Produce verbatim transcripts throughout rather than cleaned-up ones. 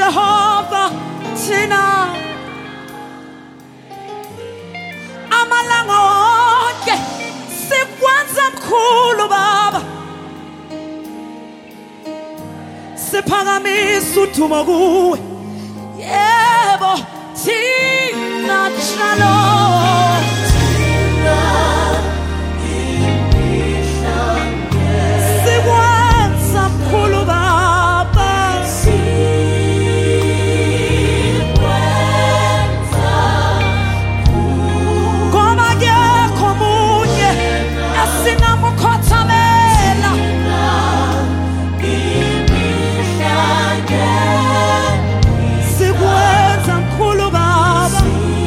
Jehova thina amalanga wonke sikwenza mkhulu Baba, siphakamisa udumo kuwe. Yebo thina njalo sikwenza mkhulu Baba, ngoba akekho omunye esingamukhothamela. Sikwenza mkhulu Baba,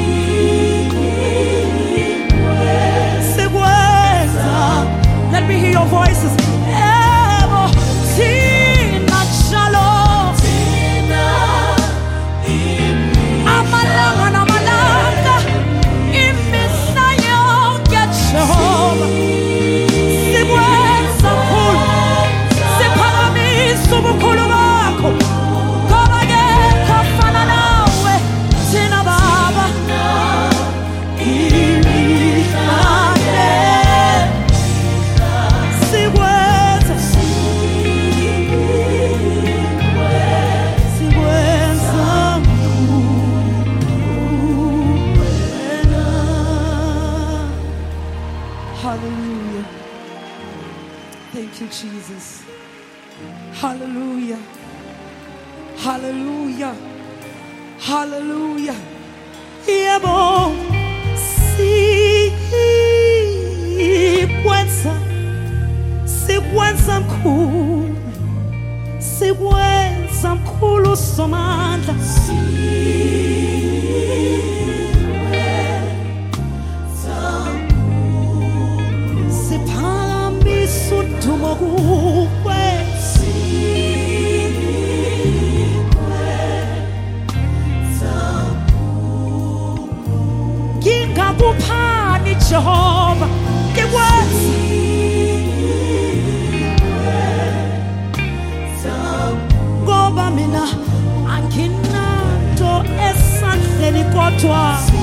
sikwenza. Let me hear your voices. Yebo thina njalo amalanga namalanga imihla yonke Jehova sikwenza mkhulu, siphakamisa ubukhulu bakho, ngoba akekho ofana nawe thina Baba. Imihla sikwenza, sikwenza wena. Hallelujah. Thank you, Jesus. Hallelujah. Hallelujah. Hallelujah. Yebo sikwenza, sikwenza mkhulu, sikwenza mkhulu Somandla. Siphakamisa udumo kuwe. Ngingakuphani Jehova ngikwenza, ngoba mina anginanto esandleni kodwa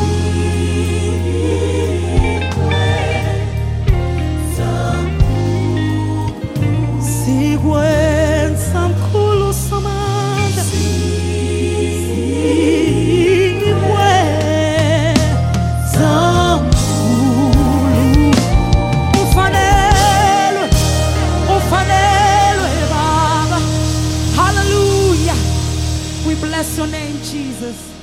sikwenza mkhulu Somandla. Sikwenza mkhulu, ufanelwe, ufanelwe Baba. Hallelujah. We bless your name, Jesus.